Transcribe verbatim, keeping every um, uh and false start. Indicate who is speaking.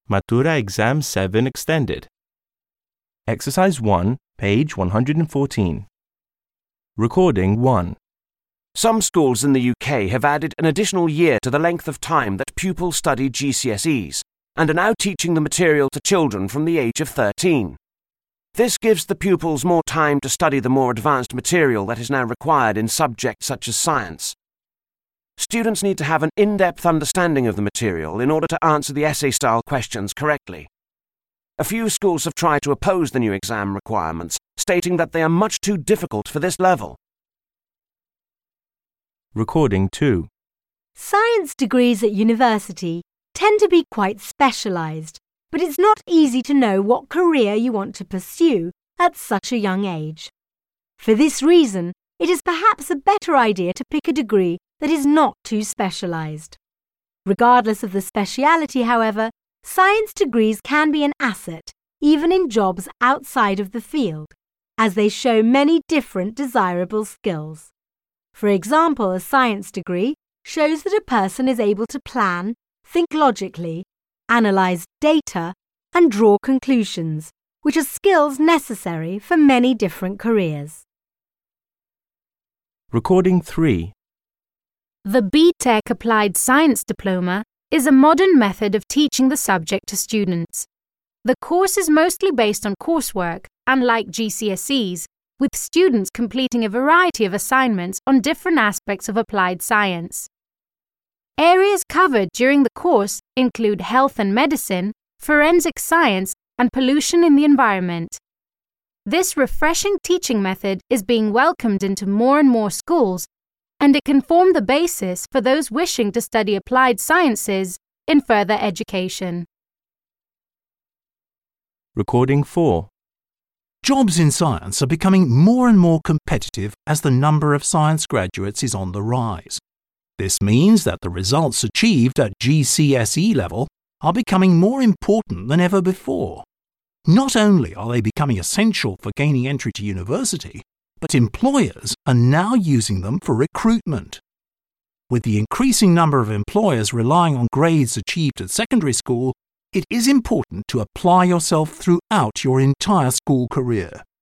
Speaker 1: Matura Exam seven Extended. Exercise one, page one hundred fourteen. Recording one.
Speaker 2: Some schools in the U K have added an additional year to the length of time that pupils study G C S Es and are now teaching the material to children from the age of thirteen. This gives the pupils more time to study the more advanced material that is now required in subjects such as science. Students need to have an in-depth understanding of the material in order to answer the essay-style questions correctly. A few schools have tried to oppose the new exam requirements, stating that they are much too difficult for this level.
Speaker 1: Recording two.
Speaker 3: Science degrees at university tend to be quite specialised, but it's not easy to know what career you want to pursue at such a young age. For this reason, it is perhaps a better idea to pick a degree that is not too specialised. Regardless of the speciality, however, science degrees can be an asset, even in jobs outside of the field, as they show many different desirable skills. For example, a science degree shows that a person is able to plan, think logically, analyse data, and draw conclusions, which are skills necessary for many different careers.
Speaker 1: Recording three.
Speaker 4: The B Tech Applied Science Diploma is a modern method of teaching the subject to students. The course is mostly based on coursework, unlike G C S Es, with students completing a variety of assignments on different aspects of applied science. Areas covered during the course include health and medicine, forensic science, and pollution in the environment. This refreshing teaching method is being welcomed into more and more schools, and it can form the basis for those wishing to study applied sciences in further education.
Speaker 1: Recording four.
Speaker 5: Jobs in science are becoming more and more competitive as the number of science graduates is on the rise. This means that the results achieved at G C S E level are becoming more important than ever before. Not only are they becoming essential for gaining entry to university, but employers are now using them for recruitment. With the increasing number of employers relying on grades achieved at secondary school, it is important to apply yourself throughout your entire school career.